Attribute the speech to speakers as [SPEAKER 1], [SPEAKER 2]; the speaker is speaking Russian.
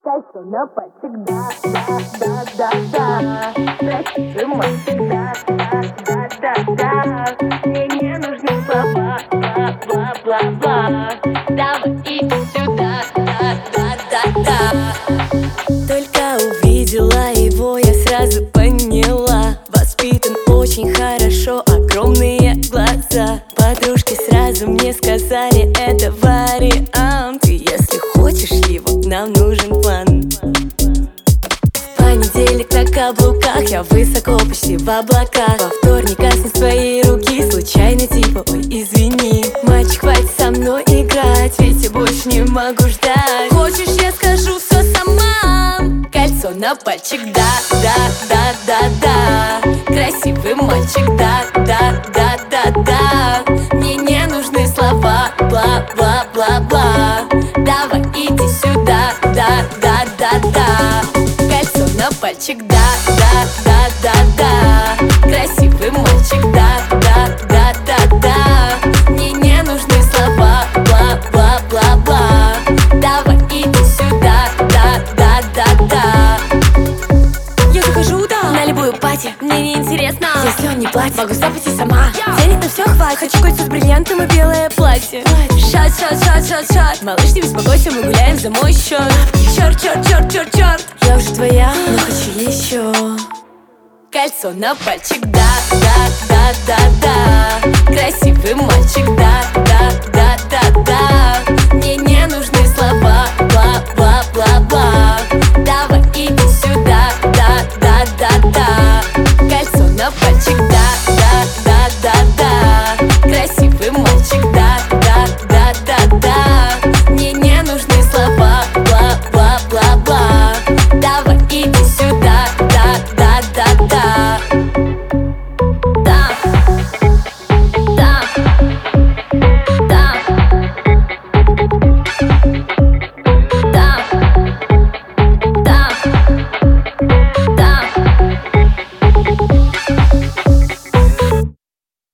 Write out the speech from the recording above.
[SPEAKER 1] Кольцо на пальчик, да, да, да, да, да. Красивый мальчик, да, да, да, да, да. Мне не нужны слова, бла, бла, бла, бла. Давай иди сюда, да, да, да, да.
[SPEAKER 2] Только увидела его, я сразу поняла. Воспитан очень хорошо, огромные глаза. Подружки сразу мне сказали, это вариант. И если хочешь его, нам нужен план. В понедельник на каблуках, я высоко, почти в облаках. Во вторник коснусь твоей руки, случайно типа, ой, извини. Мальчик, хватит со мной играть, ведь я больше не могу ждать. Хочешь, я скажу все сама? Кольцо на пальчик, да, да, да, да, да. Красивый мальчик, да, да, да, да, да. Мне не нужны слова, бла, бла, бла, бла. Давай иди сюда, да, да, да, да. Кольцо на пальчик, да, да, да, да, да. Красивый мальчик, да, да, да, да, да. Мне не нужны слова, бла, бла, бла, бла. Давай иди сюда, да, да, да, да. Я захожу, да, на любую пати, мне не интересно. Если он не платит, могу запустить сама. Денег на все хватит, хочу кольцо с бриллиантом и белое платье. Шат, шат, шат, шат, шат. Малыш, не беспокойся, мы гуляем за мой счет. Черт, черт, черт, черт, черт. Я уже твоя, но хочу еще. Кольцо на пальчик, да, да, да, да, да. Красивый мальчик, да, да, да, да, да.